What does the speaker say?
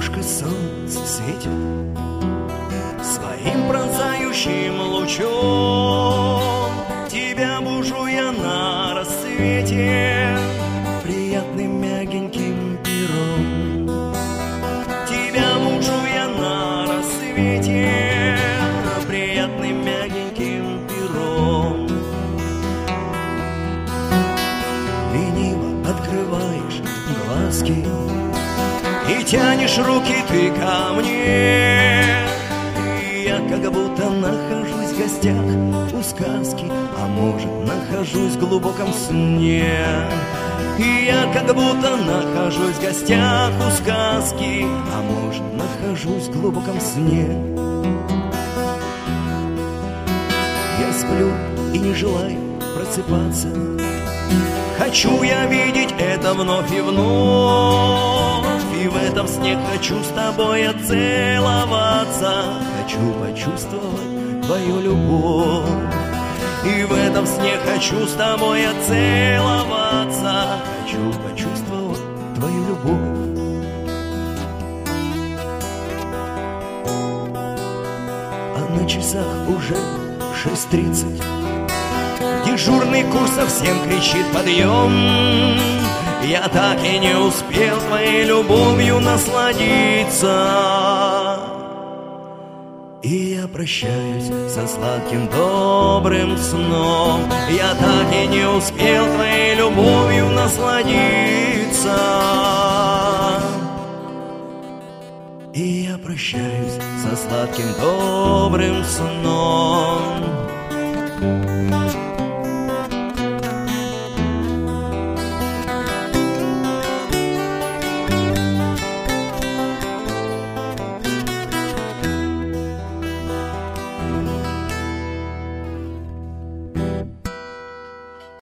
окошко солнце светит своим пронзающим лучом. Тебя бужу я на рассвете приятным мягеньким пером. Тебя бужу я на рассвете приятным мягеньким пером. Лениво открываешь глазки и тянешь руки ты ко мне. И я как будто нахожусь в гостях у сказки, а может, нахожусь в глубоком сне. И я как будто нахожусь в гостях у сказки, а может, нахожусь в глубоком сне. Я сплю и не желаю просыпаться. Хочу я видеть это вновь и вновь. И в этом сне хочу с тобой отцеловаться. Хочу почувствовать твою любовь. И в этом сне хочу с тобой отцеловаться. Хочу почувствовать твою любовь. А на часах уже 6:30. Дежурный курс совсем кричит подъем. Я так и не успел твоей любовью насладиться. И я прощаюсь со сладким добрым сном. Я так и не успел твоей любовью насладиться. И я прощаюсь со сладким добрым сном.